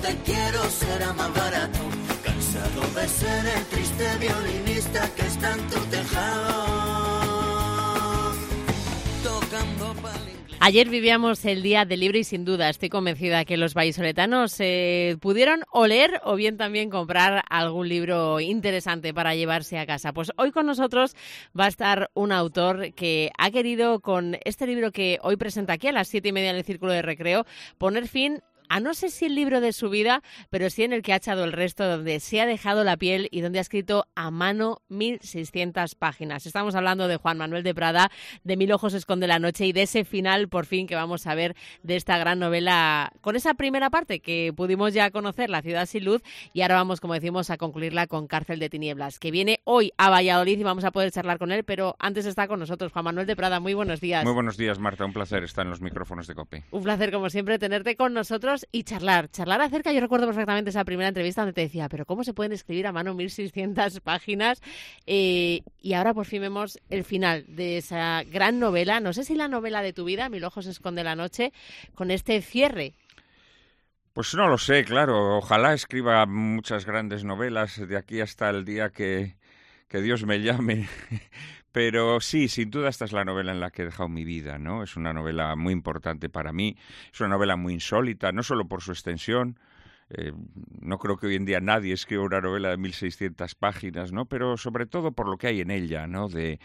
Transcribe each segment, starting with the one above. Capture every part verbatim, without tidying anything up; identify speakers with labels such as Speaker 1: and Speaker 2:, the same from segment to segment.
Speaker 1: te quiero será más barato. Cansado de ser el triste violinista que está en tu tejado, tocando pal.
Speaker 2: Ayer vivíamos el Día del Libro y sin duda estoy convencida que los vallisoletanos eh, pudieron o leer o bien también comprar algún libro interesante para llevarse a casa. Pues hoy con nosotros va a estar un autor que ha querido, con este libro que hoy presenta aquí a las siete y media en el Círculo de Recreo, poner fin a no sé si el libro de su vida, pero sí en el que ha echado el resto, donde se ha dejado la piel y donde ha escrito a mano mil seiscientas páginas. Estamos hablando de Juan Manuel de Prada, de Mil ojos esconde la noche y de ese final, por fin, que vamos a ver de esta gran novela, con esa primera parte que pudimos ya conocer, La ciudad sin luz, y ahora vamos, como decimos, a concluirla con Cárcel de tinieblas, que viene hoy a Valladolid y vamos a poder charlar con él, pero antes está con nosotros Juan Manuel de Prada. Muy buenos días.
Speaker 3: Muy buenos días, Marta. Un placer estar en los micrófonos de COPE.
Speaker 2: Un placer, como siempre, tenerte con nosotros y charlar, charlar acerca, yo recuerdo perfectamente esa primera entrevista donde te decía, pero ¿cómo se pueden escribir a mano mil seiscientas páginas? Eh, y ahora por fin vemos el final de esa gran novela, no sé si la novela de tu vida, Mil ojos esconde la noche, con este cierre.
Speaker 3: Pues no lo sé, claro, ojalá escriba muchas grandes novelas de aquí hasta el día que, que Dios me llame. Pero sí, sin duda esta es la novela en la que he dejado mi vida, ¿no? Es una novela muy importante para mí, es una novela muy insólita, no solo por su extensión, eh, no creo que hoy en día nadie escriba una novela de mil seiscientas páginas, ¿no? Pero sobre todo por lo que hay en ella, ¿no? De,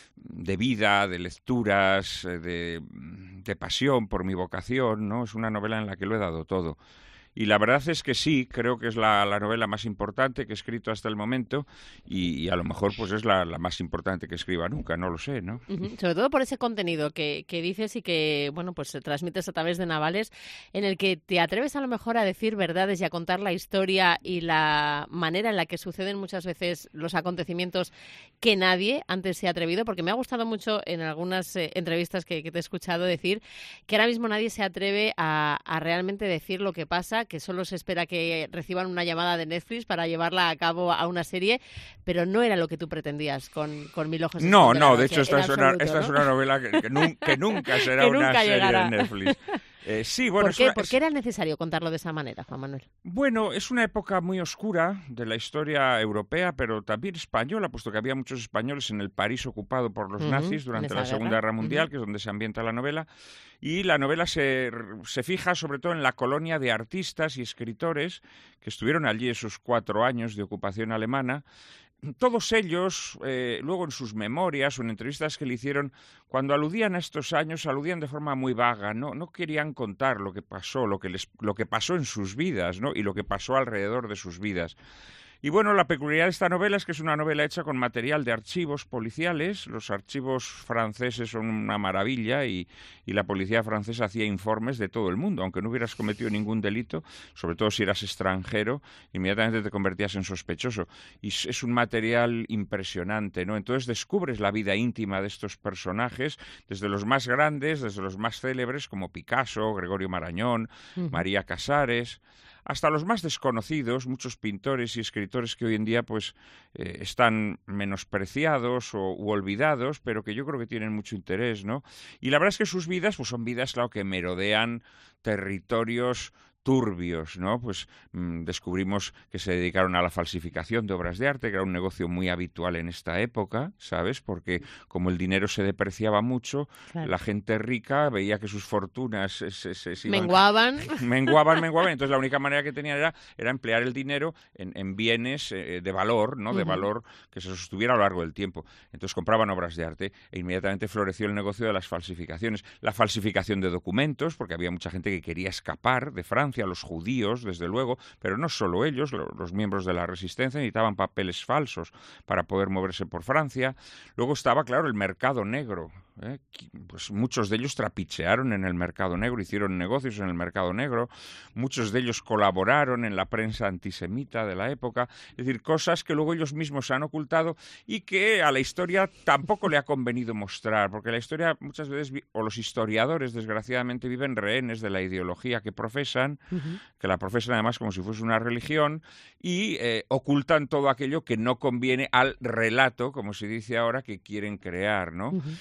Speaker 3: de vida, de lecturas, de, de pasión por mi vocación, ¿no? Es una novela en la que lo he dado todo. Y la verdad es que sí, creo que es la, la novela más importante que he escrito hasta el momento y, y a lo mejor pues es la, la más importante que escriba nunca, no lo sé, ¿no?
Speaker 2: Uh-huh. Sobre todo por ese contenido que, que dices y que, bueno, pues transmites a través de Navales, en el que te atreves a lo mejor a decir verdades y a contar la historia y la manera en la que suceden muchas veces los acontecimientos que nadie antes se ha atrevido, porque me ha gustado mucho en algunas eh, entrevistas que, que te he escuchado decir que ahora mismo nadie se atreve a, a realmente decir lo que pasa, que solo se espera que reciban una llamada de Netflix para llevarla a cabo a una serie, pero no era lo que tú pretendías con, con Mil ojos.
Speaker 3: No, no, de hecho esta,
Speaker 2: en
Speaker 3: es,
Speaker 2: absoluto,
Speaker 3: una, esta
Speaker 2: ¿no?
Speaker 3: es una novela que, que, nun, que nunca será
Speaker 2: que
Speaker 3: una
Speaker 2: nunca
Speaker 3: serie
Speaker 2: llegará.
Speaker 3: de Netflix. Eh, sí, bueno,
Speaker 2: ¿Por qué?
Speaker 3: Una,
Speaker 2: ¿Por
Speaker 3: es,
Speaker 2: qué era necesario contarlo de esa manera, Juan Manuel?
Speaker 3: Bueno, es una época muy oscura de la historia europea, pero también española, puesto que había muchos españoles en el París ocupado por los uh-huh, nazis durante la Segunda Guerra, Guerra Mundial, uh-huh. que es donde se ambienta la novela. Y la novela se, se fija sobre todo en la colonia de artistas y escritores que estuvieron allí esos cuatro años de ocupación alemana. Todos ellos, eh, luego en sus memorias o en entrevistas que le hicieron, cuando aludían a estos años, aludían de forma muy vaga, no, no querían contar lo que pasó, lo que les, lo que pasó en sus vidas, ¿no? Y lo que pasó alrededor de sus vidas. Y bueno, la peculiaridad de esta novela es que es una novela hecha con material de archivos policiales. Los archivos franceses son una maravilla y, y la policía francesa hacía informes de todo el mundo. Aunque no hubieras cometido ningún delito, sobre todo si eras extranjero, inmediatamente te convertías en sospechoso. Y es un material impresionante, ¿no? Entonces descubres la vida íntima de estos personajes, desde los más grandes, desde los más célebres, como Picasso, Gregorio Marañón, uh-huh. María Casares, hasta los más desconocidos, muchos pintores y escritores que hoy en día pues eh, están menospreciados o u olvidados, pero que yo creo que tienen mucho interés, ¿no? Y la verdad es que sus vidas pues son vidas, claro, que merodean territorios turbios, ¿no? Pues mmm, descubrimos que se dedicaron a la falsificación de obras de arte, que era un negocio muy habitual en esta época, ¿sabes? Porque como el dinero se depreciaba mucho, claro, la gente rica veía que sus fortunas se, se, se, se iban,
Speaker 2: menguaban.
Speaker 3: menguaban, menguaban. Entonces la única manera que tenían era, era emplear el dinero en, en bienes eh, de valor, ¿no? De uh-huh. valor que se sostuviera a lo largo del tiempo. Entonces compraban obras de arte e inmediatamente floreció el negocio de las falsificaciones. La falsificación de documentos, porque había mucha gente que quería escapar de Francia, a los judíos, desde luego, pero no solo ellos, los miembros de la resistencia necesitaban papeles falsos para poder moverse por Francia. Luego estaba, claro, el mercado negro. ¿eh? Pues muchos de ellos trapichearon en el mercado negro, hicieron negocios en el mercado negro, muchos de ellos colaboraron en la prensa antisemita de la época, es decir, cosas que luego ellos mismos han ocultado y que a la historia tampoco le ha convenido mostrar, porque la historia muchas veces, o los historiadores desgraciadamente viven rehenes de la ideología que profesan, uh-huh. que la profesan además como si fuese una religión, y eh, ocultan todo aquello que no conviene al relato, como se dice ahora, que quieren crear, ¿no? Uh-huh. Entonces,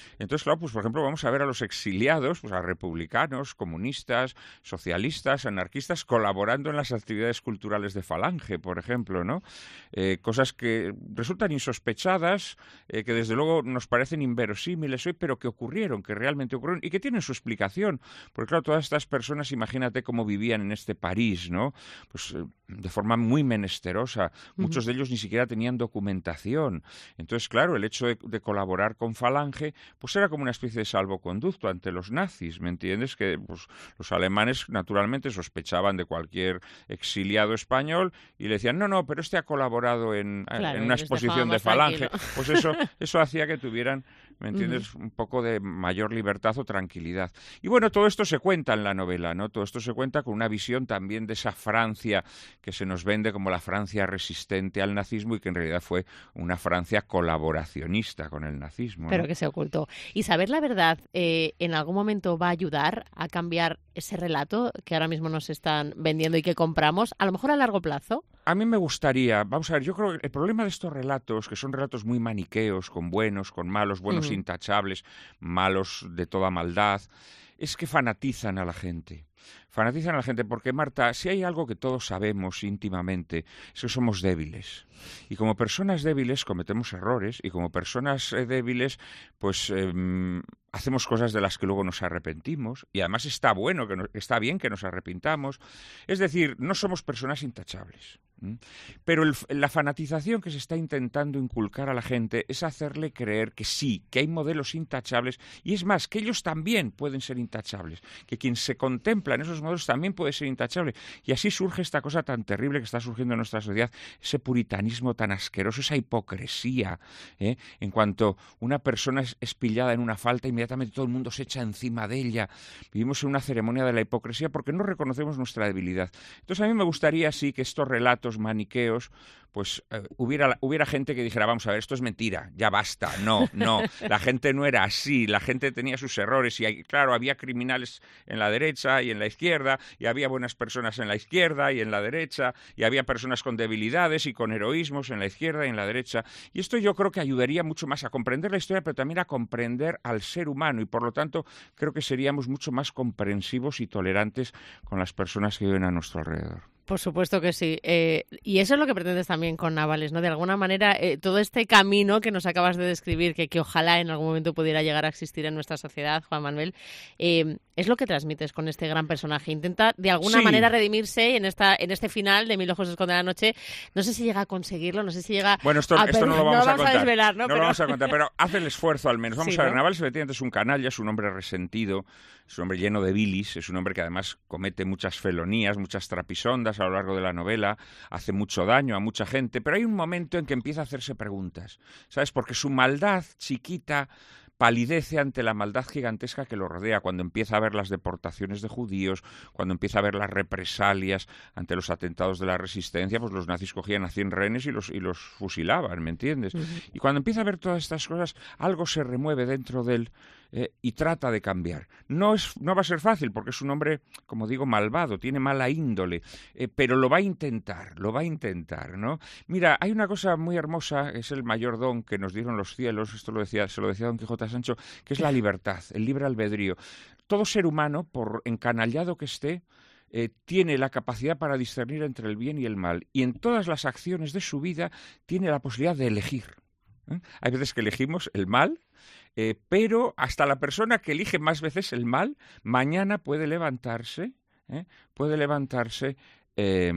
Speaker 3: claro, pues por ejemplo vamos a ver a los exiliados, pues a republicanos, comunistas, socialistas, anarquistas, colaborando en las actividades culturales de Falange, por ejemplo, ¿no? Eh, cosas que resultan insospechadas, eh, que desde luego nos parecen inverosímiles hoy, pero que ocurrieron, que realmente ocurrieron y que tienen su explicación. Porque claro, todas estas personas, imagínate cómo vivían en este París, ¿no? Pues eh, de forma muy menesterosa. Muchos de ellos ni siquiera tenían documentación. Entonces, claro, el hecho de, de colaborar con Falange, pues era como una especie de salvoconducto ante los nazis, ¿me entiendes? Que pues, los alemanes, naturalmente, sospechaban de cualquier exiliado español y le decían, no, no, pero este ha colaborado en,
Speaker 2: claro,
Speaker 3: en una exposición de Falange. Tranquilo. Pues eso, eso hacía que tuvieran, ¿me entiendes?, uh-huh. un poco de mayor libertad o tranquilidad. Y bueno, todo esto se cuenta en la novela, ¿no? Todo esto se cuenta con una visión también de esa Francia que se nos vende como la Francia resistente al nazismo y que en realidad fue una Francia colaboracionista con el nazismo, ¿no?
Speaker 2: Pero que se ocultó. Y saber la verdad, eh, ¿en algún momento va a ayudar a cambiar ese relato que ahora mismo nos están vendiendo y que compramos, a lo mejor a largo plazo?
Speaker 3: A mí me gustaría, vamos a ver, yo creo que el problema de estos relatos, que son relatos muy maniqueos, con buenos, con malos, buenos uh-huh. intachables, malos de toda maldad, es que fanatizan a la gente. Fanatizan a la gente porque, Marta, si hay algo que todos sabemos íntimamente, es que somos débiles. Y como personas débiles cometemos errores y como personas eh, débiles, pues eh, hacemos cosas de las que luego nos arrepentimos y además está bueno, que no, está bien que nos arrepintamos. Es decir, no somos personas intachables. ¿Mm? Pero el, la fanatización que se está intentando inculcar a la gente es hacerle creer que sí, que hay modelos intachables y es más, que ellos también pueden ser intachables, que quien se contempla en esos modelos también puede ser intachable. Y así surge esta cosa tan terrible que está surgiendo en nuestra sociedad, ese puritanismo tan asqueroso, esa hipocresía, ¿eh? En cuanto una persona es, es pillada en una falta, inmediatamente todo el mundo se echa encima de ella. Vivimos en una ceremonia de la hipocresía porque no reconocemos nuestra debilidad. Entonces a mí me gustaría sí que estos relatos maniqueos, pues eh, hubiera, hubiera gente que dijera, vamos a ver, esto es mentira, ya basta, no, no, la gente no era así, la gente tenía sus errores y hay, claro, había criminales en la derecha y en la izquierda y había buenas personas en la izquierda y en la derecha y había personas con debilidades y con heroísmos en la izquierda y en la derecha y esto yo creo que ayudaría mucho más a comprender la historia pero también a comprender al ser humano y por lo tanto creo que seríamos mucho más comprensivos y tolerantes con las personas que viven a nuestro alrededor.
Speaker 2: Por supuesto que sí. Eh, y eso es lo que pretendes también con Navales, ¿no? De alguna manera, eh, todo este camino que nos acabas de describir, que, que ojalá en algún momento pudiera llegar a existir en nuestra sociedad, Juan Manuel, eh, es lo que transmites con este gran personaje. Intenta, de alguna
Speaker 3: sí.
Speaker 2: manera, redimirse en esta en este final de Mil ojos esconde la noche. No sé si llega a conseguirlo, no sé si llega
Speaker 3: bueno, esto,
Speaker 2: a...
Speaker 3: esto no lo vamos,
Speaker 2: no
Speaker 3: a contar.
Speaker 2: A desvelar, ¿no?
Speaker 3: No
Speaker 2: pero...
Speaker 3: lo vamos a contar, pero hace el esfuerzo al menos. Vamos
Speaker 2: sí,
Speaker 3: a ver,
Speaker 2: ¿no?
Speaker 3: Navales efectivamente es un canalla, es un hombre resentido, es un hombre lleno de bilis, es un hombre que además comete muchas felonías, muchas trapisondas a lo largo de la novela, hace mucho daño a mucha gente, pero hay un momento en que empieza a hacerse preguntas, ¿sabes? Porque su maldad chiquita palidece ante la maldad gigantesca que lo rodea, cuando empieza a ver las deportaciones de judíos, cuando empieza a ver las represalias ante los atentados de la resistencia, pues los nazis cogían a cien rehenes y los, y los fusilaban, ¿me entiendes? Uh-huh. Y cuando empieza a ver todas estas cosas, algo se remueve dentro de él eh, y trata de cambiar. No, es, no va a ser fácil, porque es un hombre, como digo, malvado, tiene mala índole, eh, pero lo va a intentar, lo va a intentar, ¿no? Mira, hay una cosa muy hermosa, es el mayor don que nos dieron los cielos, esto lo decía, se lo decía Don Quijote Sancho, que es la libertad, el libre albedrío. Todo ser humano, por encanallado que esté, eh, tiene la capacidad para discernir entre el bien y el mal, y en todas las acciones de su vida tiene la posibilidad de elegir. ¿Eh? Hay veces que elegimos el mal, eh, pero hasta la persona que elige más veces el mal, mañana puede levantarse, ¿eh? puede levantarse eh,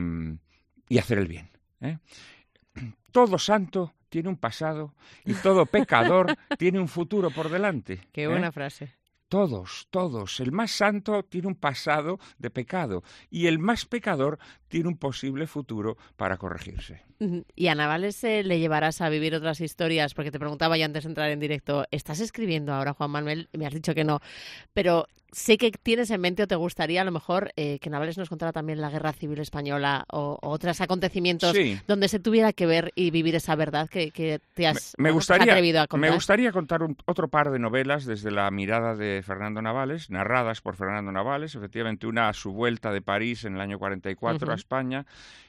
Speaker 3: y hacer el bien. ¿eh? Todo santo tiene un pasado y todo pecador tiene un futuro por delante.
Speaker 2: Qué buena
Speaker 3: ¿eh?
Speaker 2: frase.
Speaker 3: Todos, todos. El más santo tiene un pasado de pecado y el más pecador tiene un posible futuro para corregirse.
Speaker 2: Y a Navales eh, le llevarás a vivir otras historias, porque te preguntaba ya antes de entrar en directo, ¿estás escribiendo ahora, Juan Manuel? Me has dicho que no, pero sé que tienes en mente o te gustaría a lo mejor eh, que Navales nos contara también la Guerra Civil Española o, o otros acontecimientos sí. donde se tuviera que ver y vivir esa verdad que, que te has
Speaker 3: me, me gustaría,
Speaker 2: atrevido a contar.
Speaker 3: Me gustaría contar un, otro par de novelas desde la mirada de Fernando Navales, narradas por Fernando Navales, efectivamente una a su vuelta de París en el año cuarenta y cuatro uh-huh. a España,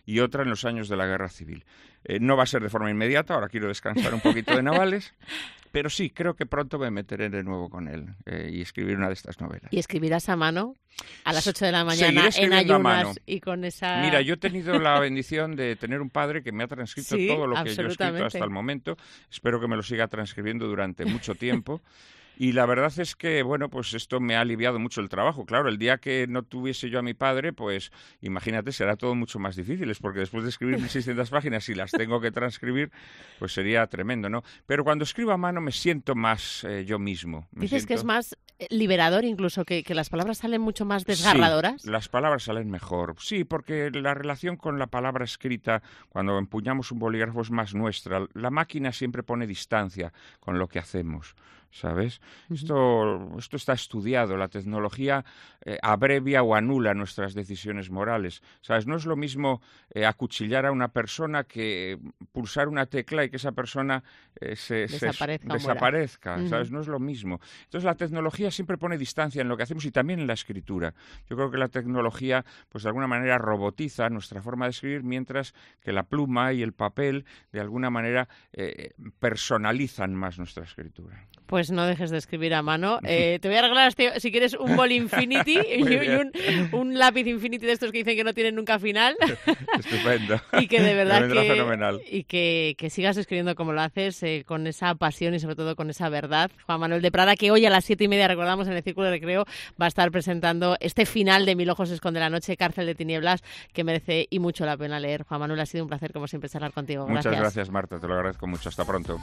Speaker 3: y otra en los años de la Guerra Civil. Eh, no va a ser de forma inmediata, ahora quiero descansar un poquito de navales, pero sí, creo que pronto me meteré de nuevo con él eh, y escribir una de estas novelas.
Speaker 2: ¿Y escribirás a mano a las ocho de la mañana en ayunas y con esa...?
Speaker 3: Mira, yo he tenido la bendición de tener un padre que me ha transcrito
Speaker 2: sí,
Speaker 3: todo lo que yo he escrito hasta el momento. Espero que me lo siga transcribiendo durante mucho tiempo. Y la verdad es que, bueno, pues esto me ha aliviado mucho el trabajo. Claro, el día que no tuviese yo a mi padre, pues imagínate, será todo mucho más difícil, porque después de escribir mil seiscientas páginas, si las tengo que transcribir, pues sería tremendo, ¿no? Pero cuando escribo a mano me siento más eh, yo mismo. Me
Speaker 2: Dices
Speaker 3: siento...
Speaker 2: que es más liberador incluso, que, que las palabras salen mucho más desgarradoras.
Speaker 3: Sí, las palabras salen mejor. Sí, porque la relación con la palabra escrita, cuando empuñamos un bolígrafo, es más nuestra. La máquina siempre pone distancia con lo que hacemos, ¿sabes? Uh-huh. Esto, esto está estudiado. La tecnología eh, abrevia o anula nuestras decisiones morales, ¿sabes? No es lo mismo eh, acuchillar a una persona que pulsar una tecla y que esa persona eh, se,
Speaker 2: desaparezca,
Speaker 3: se, desaparezca, ¿sabes? Uh-huh. No es lo mismo. Entonces la tecnología siempre pone distancia en lo que hacemos y también en la escritura. Yo creo que la tecnología, pues de alguna manera robotiza nuestra forma de escribir, mientras que la pluma y el papel, de alguna manera, eh, personalizan más nuestra escritura.
Speaker 2: Pues no dejes de escribir a mano. Eh, te voy a regalar, si quieres, un bol infinity y, y un, un lápiz infinity de estos que dicen que no tienen nunca final.
Speaker 3: Estupendo.
Speaker 2: Y que de verdad que,
Speaker 3: fenomenal.
Speaker 2: Y que, que sigas escribiendo como lo haces, eh, con esa pasión y sobre todo con esa verdad. Juan Manuel de Prada, que hoy a las siete y media, recordamos, en el Círculo de Recreo, va a estar presentando este final de Mil ojos esconde la noche, Cárcel de tinieblas, que merece y mucho la pena leer. Juan Manuel, ha sido un placer como siempre charlar contigo. Gracias.
Speaker 3: Muchas gracias, Marta, te lo agradezco mucho. Hasta pronto.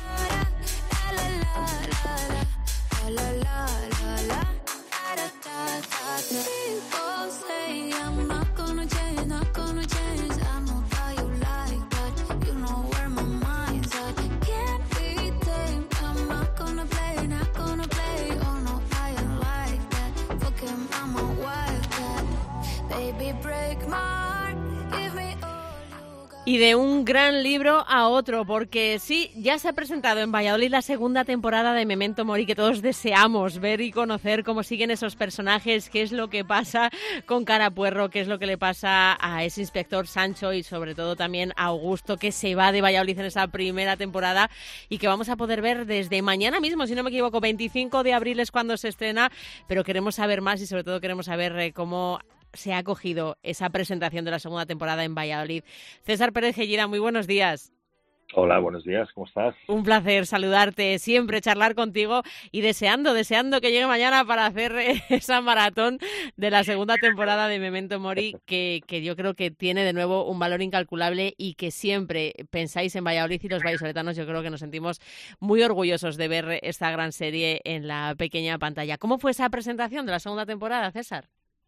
Speaker 2: Y de un gran libro a otro, porque sí, ya se ha presentado en Valladolid la segunda temporada de Memento Mori, que todos deseamos ver y conocer cómo siguen esos personajes, qué es lo que pasa con Carapuerro, qué es lo que le pasa a ese inspector Sancho y sobre todo también a Augusto, que se va de Valladolid en esa primera temporada y que vamos a poder ver desde mañana mismo, si no me equivoco, veinticinco de abril es cuando se estrena, pero queremos saber más y sobre todo queremos saber eh, cómo se ha acogido esa presentación de la segunda temporada en Valladolid. César Pérez Gellira, muy buenos días.
Speaker 4: Hola, buenos días, ¿cómo estás?
Speaker 2: Un placer saludarte, siempre charlar contigo y deseando, deseando que llegue mañana para hacer esa maratón de la segunda temporada de Memento Mori, que, que yo creo que tiene de nuevo un valor incalculable y que siempre pensáis en Valladolid y los vallisoletanos, yo creo que nos sentimos muy orgullosos de ver esta gran serie en la pequeña pantalla. ¿Cómo fue esa presentación de la segunda temporada, César?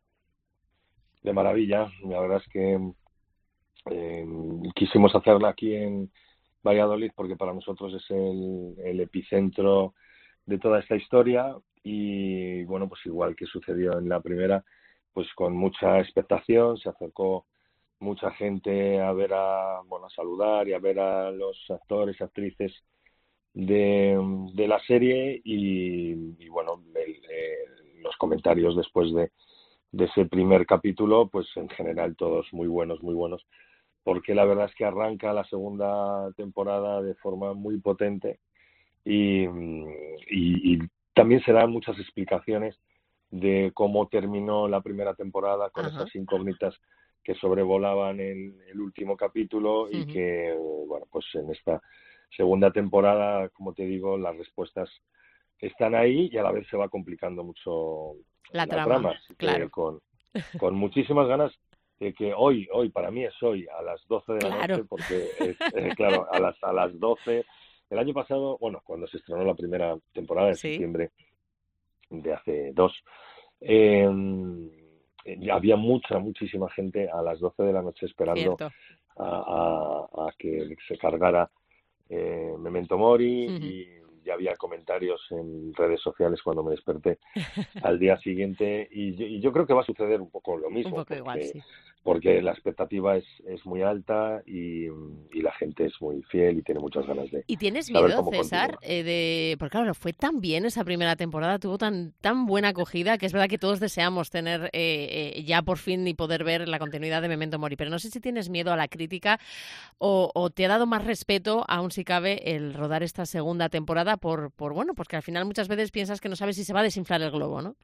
Speaker 4: De maravilla, la verdad es que eh, quisimos hacerla aquí en Valladolid porque para nosotros es el, el epicentro de toda esta historia y bueno, pues igual que sucedió en la primera, pues con mucha expectación se acercó mucha gente a ver a, bueno, a saludar y a ver a los actores y actrices de, de la serie y, y bueno, el, eh, los comentarios después de de ese primer capítulo, pues en general todos muy buenos, muy buenos, porque la verdad es que arranca la segunda temporada de forma muy potente y, y, y también se dan muchas explicaciones de cómo terminó la primera temporada con Ajá. esas incógnitas que sobrevolaban en el último capítulo uh-huh. y que, bueno, pues en esta segunda temporada, como te digo, las respuestas están ahí y a la vez se va complicando mucho
Speaker 2: la,
Speaker 4: la
Speaker 2: trama,
Speaker 4: trama
Speaker 2: claro.
Speaker 4: con, con muchísimas ganas de que hoy, hoy para mí es hoy, a las doce de la
Speaker 2: claro.
Speaker 4: noche, porque es, eh, claro, a las, a las doce, el año pasado, bueno, cuando se estrenó la primera temporada en ¿Sí? septiembre de hace dos, eh, había mucha, muchísima gente a las doce de la noche esperando a, a, a que se cargara eh, Memento Mori uh-huh. y ya había comentarios en redes sociales cuando me desperté al día siguiente y yo, y yo creo que va a suceder un poco lo mismo.
Speaker 2: Un poco
Speaker 4: porque,
Speaker 2: igual, sí.
Speaker 4: Porque la expectativa es, es muy alta y, y la gente es muy fiel y tiene muchas ganas de...
Speaker 2: ¿Y tienes miedo, César? Eh, de... Porque claro, fue tan bien esa primera temporada, tuvo tan, tan buena acogida que es verdad que todos deseamos tener eh, eh, ya por fin y poder ver la continuidad de Memento Mori, pero no sé si tienes miedo a la crítica o, o te ha dado más respeto, aún si cabe, el rodar esta segunda temporada por, por bueno, porque al final muchas veces piensas que no sabes si se va a desinflar el globo, ¿no?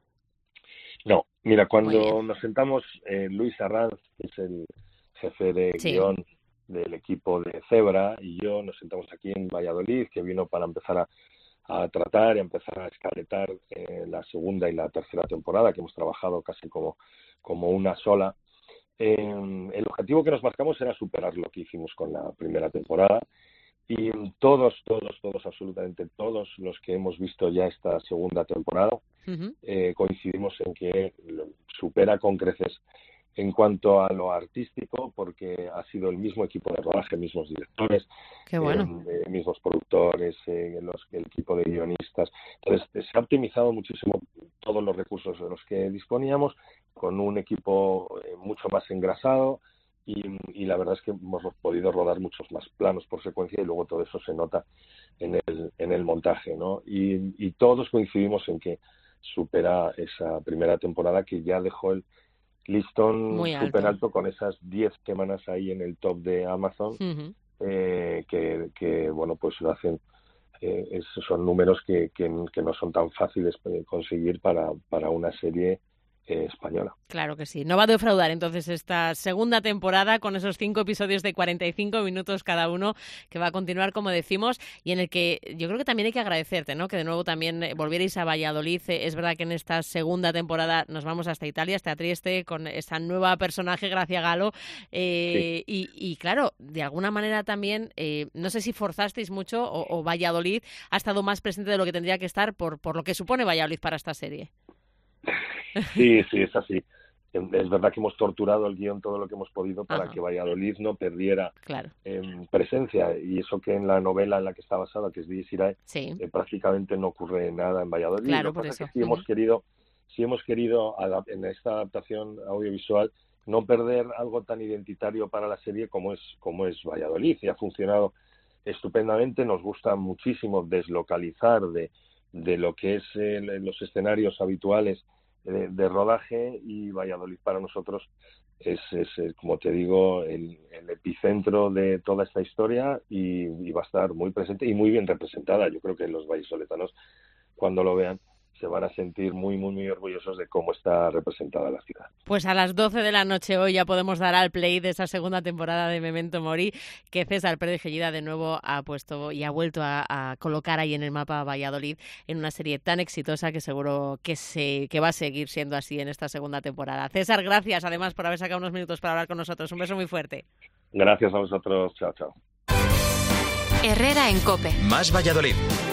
Speaker 4: No, mira, cuando nos sentamos, eh, Luis Arranz, que es el jefe de
Speaker 2: sí.
Speaker 4: guión del equipo de Zebra, y yo nos sentamos aquí en Valladolid, que vino para empezar a, a tratar y a empezar a escaletar eh, la segunda y la tercera temporada, que hemos trabajado casi como, como una sola. Eh, el objetivo que nos marcamos era superar lo que hicimos con la primera temporada, y todos, todos, todos, absolutamente todos los que hemos visto ya esta segunda temporada uh-huh. eh, coincidimos en que supera con creces en cuanto a lo artístico, porque ha sido el mismo equipo de rodaje, mismos directores,
Speaker 2: Qué bueno.
Speaker 4: eh, eh, mismos productores, eh, los, el equipo de guionistas. Entonces, se ha optimizado muchísimo todos los recursos de los que disponíamos, con un equipo eh, mucho más engrasado, Y, y la verdad es que hemos podido rodar muchos más planos por secuencia y luego todo eso se nota en el, en el montaje, ¿no? Y, y todos coincidimos en que supera esa primera temporada que ya dejó el listón súper alto con esas diez semanas ahí en el top de Amazon, uh-huh. eh, que, que, bueno, pues lo hacen, eh, esos son números que, que, que no son tan fáciles de conseguir para, para una serie Eh, española.
Speaker 2: Claro que sí. No va a defraudar entonces esta segunda temporada con esos cinco episodios de cuarenta y cinco minutos cada uno que va a continuar, como decimos, y en el que yo creo que también hay que agradecerte, ¿no? Que de nuevo también volvierais a Valladolid. Es verdad que en esta segunda temporada nos vamos hasta Italia, hasta Trieste, con esa nueva personaje, Gracia Galo. Eh, sí. y, y claro, de alguna manera también, eh, no sé si forzasteis mucho o, o Valladolid ha estado más presente de lo que tendría que estar por, por lo que supone Valladolid para esta serie.
Speaker 4: Sí, sí, es así. Es verdad que hemos torturado el guión todo lo que hemos podido para
Speaker 2: Ajá.
Speaker 4: que Valladolid no perdiera
Speaker 2: claro.
Speaker 4: eh, presencia. Y eso que en la novela en la que está basada, que es Dies Irae,
Speaker 2: sí.
Speaker 4: eh, prácticamente no ocurre nada en Valladolid.
Speaker 2: Claro,
Speaker 4: lo que
Speaker 2: por
Speaker 4: pasa
Speaker 2: eso.
Speaker 4: es que sí uh-huh. hemos querido, sí hemos querido en esta adaptación audiovisual no perder algo tan identitario para la serie como es, como es Valladolid. Y ha funcionado estupendamente. Nos gusta muchísimo deslocalizar de, de lo que es eh, los escenarios habituales De, de rodaje, y Valladolid para nosotros es, es, es como te digo, el, el epicentro de toda esta historia y, y va a estar muy presente y muy bien representada. Yo creo que los vallisoletanos, cuando lo vean, se van a sentir muy, muy, muy orgullosos de cómo está representada la ciudad.
Speaker 2: Pues a las doce de la noche hoy ya podemos dar al play de esa segunda temporada de Memento Mori, que César Pérez Gellida de nuevo ha puesto y ha vuelto a, a colocar ahí en el mapa Valladolid en una serie tan exitosa que seguro que, se, que va a seguir siendo así en esta segunda temporada. César, gracias además por haber sacado unos minutos para hablar con nosotros. Un beso muy fuerte.
Speaker 4: Gracias a vosotros. Chao, chao.
Speaker 5: Herrera en COPE.
Speaker 6: Más Valladolid.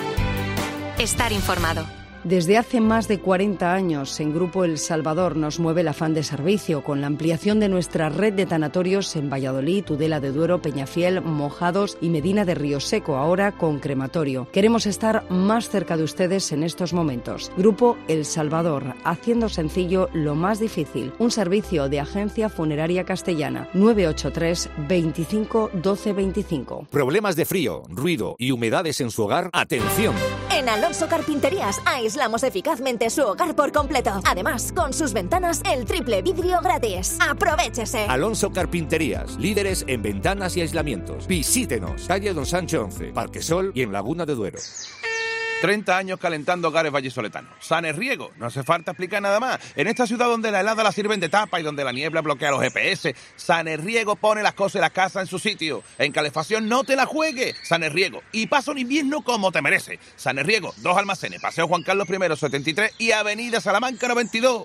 Speaker 5: Estar informado.
Speaker 7: Desde hace más de cuarenta años, en Grupo El Salvador nos mueve el afán de servicio, con la ampliación de nuestra red de tanatorios en Valladolid, Tudela de Duero, Peñafiel, Mojados y Medina de Río Seco, ahora con crematorio. Queremos estar más cerca de ustedes en estos momentos. Grupo El Salvador, haciendo sencillo lo más difícil. Un servicio de Agencia Funeraria Castellana. nueve ocho tres, veinticinco, doce, veinticinco.
Speaker 6: ¿Problemas de frío, ruido y humedades en su hogar? ¡Atención!
Speaker 8: En Alonso Carpinterías aislamos eficazmente su hogar por completo. Además, con sus ventanas, el triple vidrio gratis. ¡Aprovechese!
Speaker 6: Alonso Carpinterías, líderes en ventanas y aislamientos. Visítenos, calle Don Sancho once, Parque Sol y en Laguna de Duero.
Speaker 9: treinta años calentando hogares vallisoletanos. Sanerriego, no hace falta explicar nada más. En esta ciudad donde la helada la sirven de tapa y donde la niebla bloquea los G P S, Sanerriego pone las cosas de la casa en su sitio. En calefacción no te la juegues. Sanerriego. Y pasa un invierno como te merece. Sanerriego, dos almacenes, Paseo Juan Carlos I setenta y tres y Avenida Salamanca noventa y dos.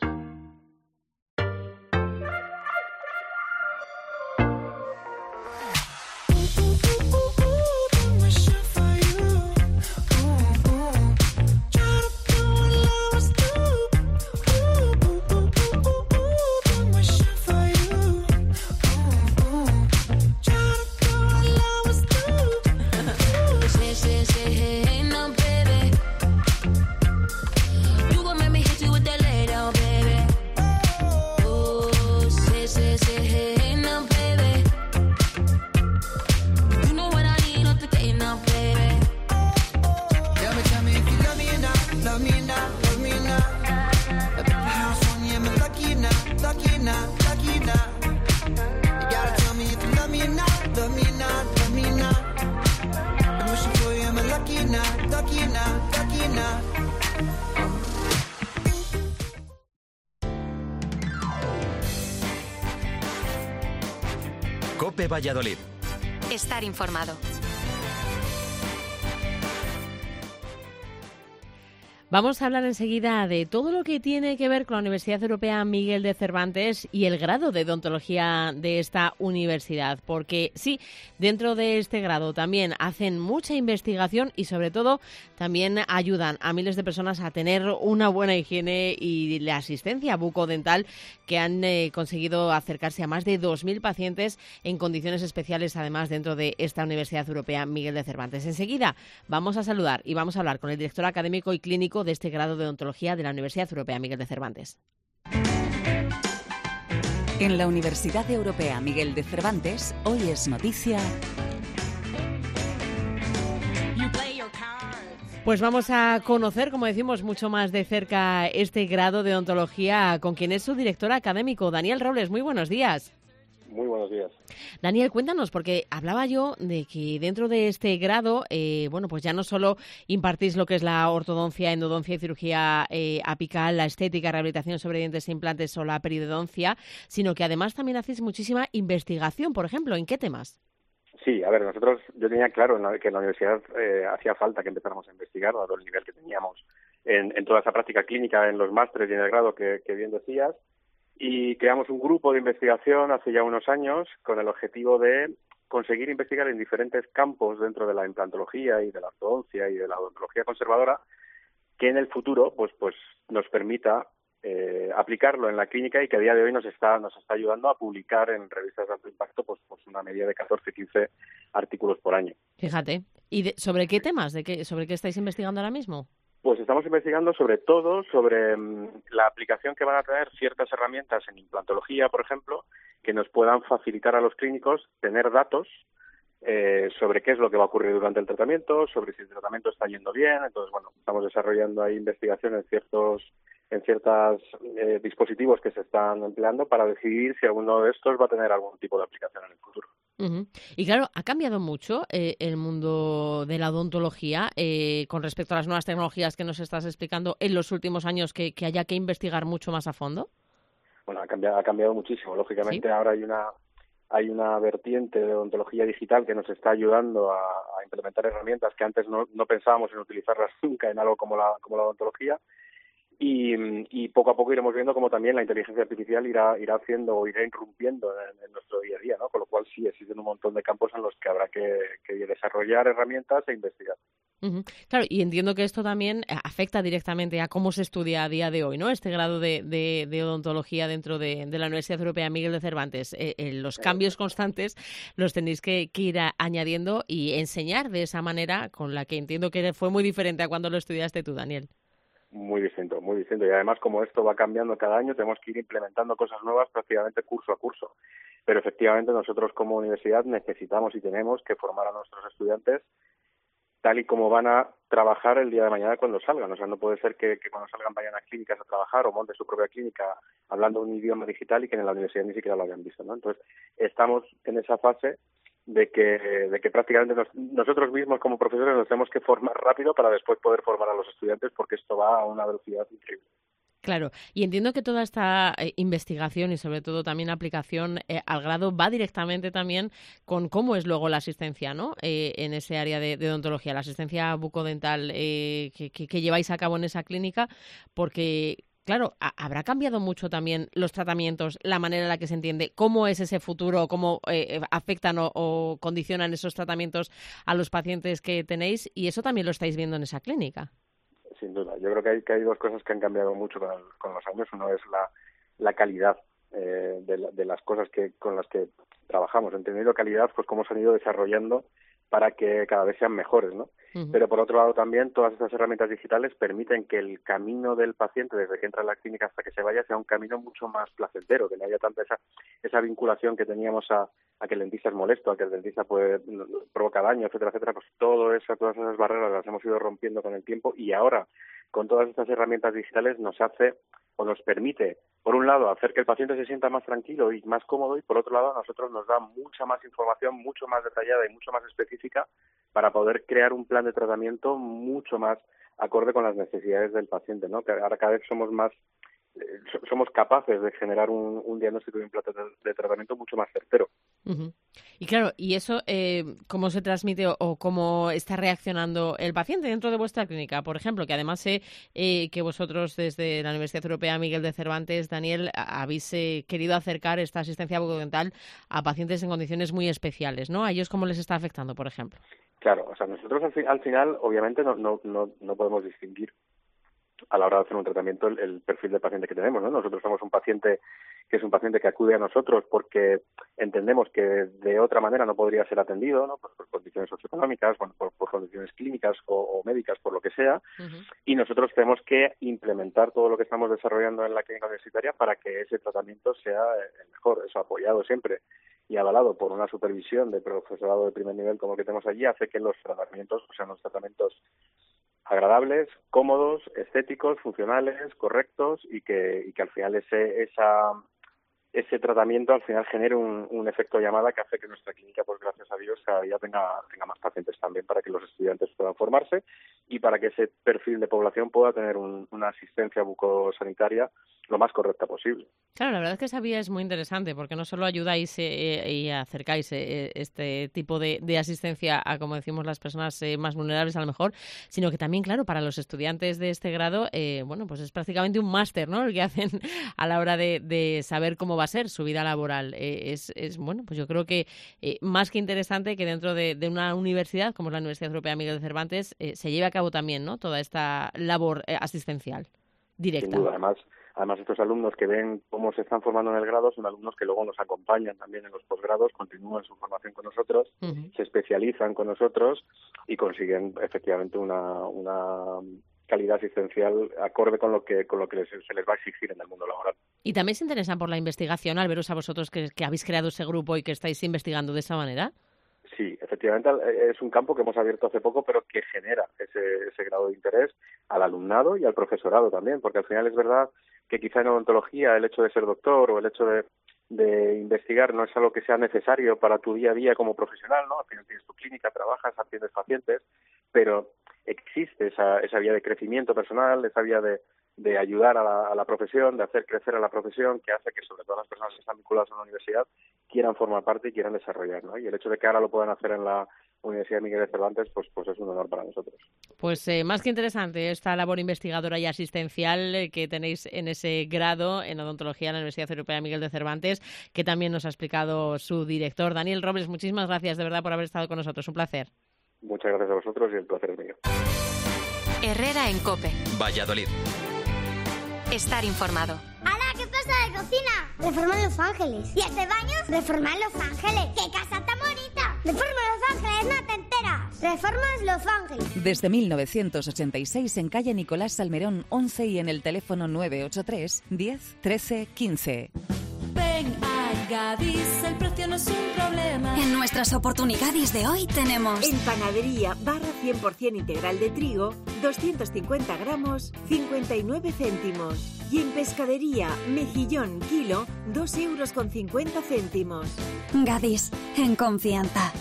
Speaker 10: COPE Valladolid.
Speaker 5: Estar informado.
Speaker 2: Vamos a hablar enseguida de todo lo que tiene que ver con la Universidad Europea Miguel de Cervantes y el grado de odontología de esta universidad, porque sí, dentro de este grado también hacen mucha investigación y sobre todo también ayudan a miles de personas a tener una buena higiene y la asistencia bucodental, que han eh, conseguido acercarse a más de dos mil pacientes en condiciones especiales, además dentro de esta Universidad Europea Miguel de Cervantes. Enseguida vamos a saludar y vamos a hablar con el director académico y clínico de este grado de odontología de la Universidad Europea Miguel de Cervantes.
Speaker 11: En la Universidad Europea Miguel de Cervantes, hoy es noticia.
Speaker 2: Pues vamos a conocer, como decimos, mucho más de cerca este grado de odontología con quien es su director académico, Daniel Robles. Muy buenos días.
Speaker 12: Muy buenos días.
Speaker 2: Daniel, cuéntanos, porque hablaba yo de que dentro de este grado, eh, bueno, pues ya no solo impartís lo que es la ortodoncia, endodoncia y cirugía eh, apical, la estética, rehabilitación sobre dientes e implantes o la periodoncia, sino que además también hacéis muchísima investigación, por ejemplo. ¿En qué temas?
Speaker 12: Sí, a ver, nosotros, yo tenía claro en la, que en la universidad eh, hacía falta que empezáramos a investigar, dado el nivel que teníamos en, en toda esa práctica clínica, en los másteres y en el grado que, que bien decías. Y creamos un grupo de investigación hace ya unos años con el objetivo de conseguir investigar en diferentes campos dentro de la implantología y de la ortodoncia y de la odontología conservadora, que en el futuro pues pues nos permita eh, aplicarlo en la clínica y que a día de hoy nos está nos está ayudando a publicar en revistas de alto impacto pues, pues una media de catorce a quince artículos por año.
Speaker 2: Fíjate. ¿Y de, sobre qué temas? ¿De qué, sobre qué estáis investigando ahora mismo?
Speaker 12: Pues estamos investigando sobre todo sobre um, la aplicación que van a tener ciertas herramientas en implantología, por ejemplo, que nos puedan facilitar a los clínicos tener datos eh, sobre qué es lo que va a ocurrir durante el tratamiento, sobre si el tratamiento está yendo bien. Entonces, bueno, estamos desarrollando ahí investigación en ciertos en ciertos eh, dispositivos que se están empleando para decidir si alguno de estos va a tener algún tipo de aplicación en el futuro.
Speaker 2: Uh-huh. Y claro, ha cambiado mucho eh, el mundo de la odontología eh, con respecto a las nuevas tecnologías que nos estás explicando en los últimos años, que, que haya que investigar mucho más a fondo.
Speaker 12: Bueno, ha cambiado, ha cambiado muchísimo. Lógicamente, ¿sí? Ahora hay una hay una vertiente de odontología digital que nos está ayudando a, a implementar herramientas que antes no, no pensábamos en utilizarlas nunca en algo como la como la odontología. Y, y poco a poco iremos viendo cómo también la inteligencia artificial irá irá haciendo o irá irrumpiendo en, en nuestro día a día, ¿no? Con lo cual sí existen un montón de campos en los que habrá que, que desarrollar herramientas e investigar.
Speaker 2: Uh-huh. Claro, y entiendo que esto también afecta directamente a cómo se estudia a día de hoy, ¿no? Este grado de, de, de odontología dentro de, de la Universidad Europea Miguel de Cervantes. Eh, eh, los cambios constantes los tenéis que, que ir a, añadiendo y enseñar de esa manera con la que entiendo que fue muy diferente a cuando lo estudiaste tú, Daniel.
Speaker 12: Muy distinto, muy distinto. Y además, como esto va cambiando cada año, tenemos que ir implementando cosas nuevas prácticamente curso a curso. Pero efectivamente nosotros como universidad necesitamos y tenemos que formar a nuestros estudiantes tal y como van a trabajar el día de mañana cuando salgan. O sea, no puede ser que, que cuando salgan vayan a clínicas a trabajar o monten su propia clínica hablando un idioma digital y que en la universidad ni siquiera lo hayan visto, ¿no? Entonces, estamos en esa fase de que de que prácticamente nos, nosotros mismos como profesores nos tenemos que formar rápido para después poder formar a los estudiantes, porque esto va a una velocidad increíble.
Speaker 2: Claro, y entiendo que toda esta eh, investigación y sobre todo también aplicación eh, al grado va directamente también con cómo es luego la asistencia, ¿no? Eh, en ese área de, de odontología, la asistencia bucodental eh, que, que, que lleváis a cabo en esa clínica, porque claro, habrá cambiado mucho también los tratamientos, la manera en la que se entiende cómo es ese futuro, cómo eh, afectan o, o condicionan esos tratamientos a los pacientes que tenéis, y eso también lo estáis viendo en esa clínica.
Speaker 12: Sin duda. Yo creo que hay, que hay dos cosas que han cambiado mucho con, el, con los años. Uno es la, la calidad eh, de, la, de las cosas que con las que trabajamos. Entendiendo calidad, pues cómo se han ido desarrollando para que cada vez sean mejores, ¿no? Uh-huh. Pero por otro lado también todas estas herramientas digitales permiten que el camino del paciente desde que entra a la clínica hasta que se vaya sea un camino mucho más placentero, que no haya tanta esa esa vinculación que teníamos a, a que el dentista es molesto, a que el dentista puede provoca daño, etcétera, etcétera. Pues todo eso, todas esas barreras las hemos ido rompiendo con el tiempo, y ahora con todas estas herramientas digitales nos hace o nos permite, por un lado, hacer que el paciente se sienta más tranquilo y más cómodo, y por otro lado a nosotros nos da mucha más información, mucho más detallada y mucho más específica para poder crear un plan de tratamiento mucho más acorde con las necesidades del paciente, ¿no? Que ahora cada vez somos más, somos capaces de generar un, un diagnóstico y un plan de, de tratamiento mucho más certero.
Speaker 2: Uh-huh. Y claro, ¿y eso eh, cómo se transmite o, o cómo está reaccionando el paciente dentro de vuestra clínica? Por ejemplo, que además sé eh, que vosotros desde la Universidad Europea Miguel de Cervantes, Daniel, habéis eh, querido acercar esta asistencia bucodental a pacientes en condiciones muy especiales, ¿no? ¿A ellos cómo les está afectando, por ejemplo?
Speaker 12: Claro, o sea, nosotros al, fi- al final, obviamente, no, no, no, no podemos distinguir a la hora de hacer un tratamiento el, el perfil del paciente que tenemos, ¿no? Nosotros somos un paciente que es un paciente que acude a nosotros porque entendemos que de otra manera no podría ser atendido, ¿no? Por, por condiciones socioeconómicas, bueno, por, por condiciones clínicas o, o médicas, por lo que sea, uh-huh. y nosotros tenemos que implementar todo lo que estamos desarrollando en la clínica universitaria para que ese tratamiento sea el mejor, eso apoyado siempre y avalado por una supervisión de profesorado de primer nivel como el que tenemos allí, hace que los tratamientos, o sea, los tratamientos agradables, cómodos, estéticos, funcionales, correctos y que, y que al final ese, esa, ese tratamiento al final genere un, un efecto llamada que hace que nuestra clínica, pues gracias a Dios, cada día tenga, tenga más pacientes también para que los estudiantes puedan formarse y para que ese perfil de población pueda tener un, una asistencia bucosanitaria lo más correcta posible.
Speaker 2: Claro, la verdad es que esa vía es muy interesante porque no solo ayudáis eh, y acercáis eh, este tipo de, de asistencia a, como decimos, las personas eh, más vulnerables a lo mejor, sino que también, claro, para los estudiantes de este grado, eh, bueno, pues es prácticamente un máster, ¿no?, el que hacen a la hora de, de saber cómo va a ser su vida laboral. Eh, es, es, bueno, pues yo creo que eh, más que interesante que dentro de, de una universidad, como es la Universidad Europea Miguel de Cervantes, eh, se lleve a cabo también, ¿no?, toda esta labor eh, asistencial directa.
Speaker 12: Sin duda, además, además estos alumnos que ven cómo se están formando en el grado son alumnos que luego nos acompañan también en los posgrados, continúan su formación con nosotros, uh-huh. se especializan con nosotros y consiguen efectivamente una, una calidad asistencial acorde con lo que con lo que les, se les va a exigir en el mundo laboral.
Speaker 2: ¿Y también se interesan por la investigación al veros a vosotros que, que habéis creado ese grupo y que estáis investigando de esa manera?
Speaker 12: Sí, efectivamente es un campo que hemos abierto hace poco, pero que genera ese, ese grado de interés al alumnado y al profesorado también, porque al final es verdad que quizá en odontología el hecho de ser doctor o el hecho de, de investigar no es algo que sea necesario para tu día a día como profesional, ¿no? Al final tienes tu clínica, trabajas, atiendes pacientes, pero existe esa, esa vía de crecimiento personal, esa vía de, de ayudar a la, a la profesión, de hacer crecer a la profesión, que hace que sobre todo las personas que están vinculadas a una universidad quieran formar parte y quieran desarrollar, ¿no? Y el hecho de que ahora lo puedan hacer en la Universidad Miguel de Cervantes, pues, pues es un honor para nosotros.
Speaker 2: Pues eh, más que interesante esta labor investigadora y asistencial eh, que tenéis en ese grado en odontología en la Universidad Europea Miguel de Cervantes, que también nos ha explicado su director, Daniel Robles. Muchísimas gracias de verdad por haber estado con nosotros. Un placer.
Speaker 12: Muchas gracias a vosotros y el placer es mío.
Speaker 5: Herrera en COPE.
Speaker 6: Valladolid.
Speaker 5: Estar informado.
Speaker 10: ¡Hala! ¿Qué pasa de cocina? Reforma Los Ángeles. ¿Y este baño? Reforma Los Ángeles. ¡Qué casa tan bonita! Reforma Los Ángeles, no te enteras. Reformas Los Ángeles.
Speaker 11: Desde mil novecientos ochenta y seis en calle Nicolás Salmerón once y en el teléfono nueve ocho tres, diez, trece, quince.
Speaker 13: Ven a Gadis, el precio no es un problema.
Speaker 5: En nuestras oportunidades de hoy tenemos...
Speaker 14: En panadería, barra cien por ciento integral de trigo, doscientos cincuenta gramos, cincuenta y nueve céntimos. Y en pescadería, mejillón kilo, dos euros con cincuenta céntimos.
Speaker 5: Gadis, en confianza.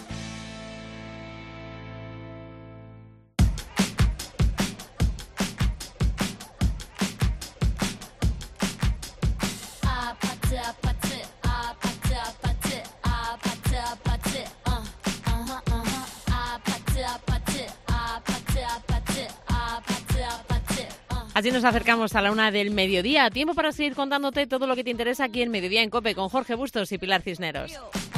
Speaker 2: Así nos acercamos a la una del mediodía. Tiempo para seguir contándote todo lo que te interesa aquí en Mediodía en COPE con Jorge Bustos y Pilar Cisneros.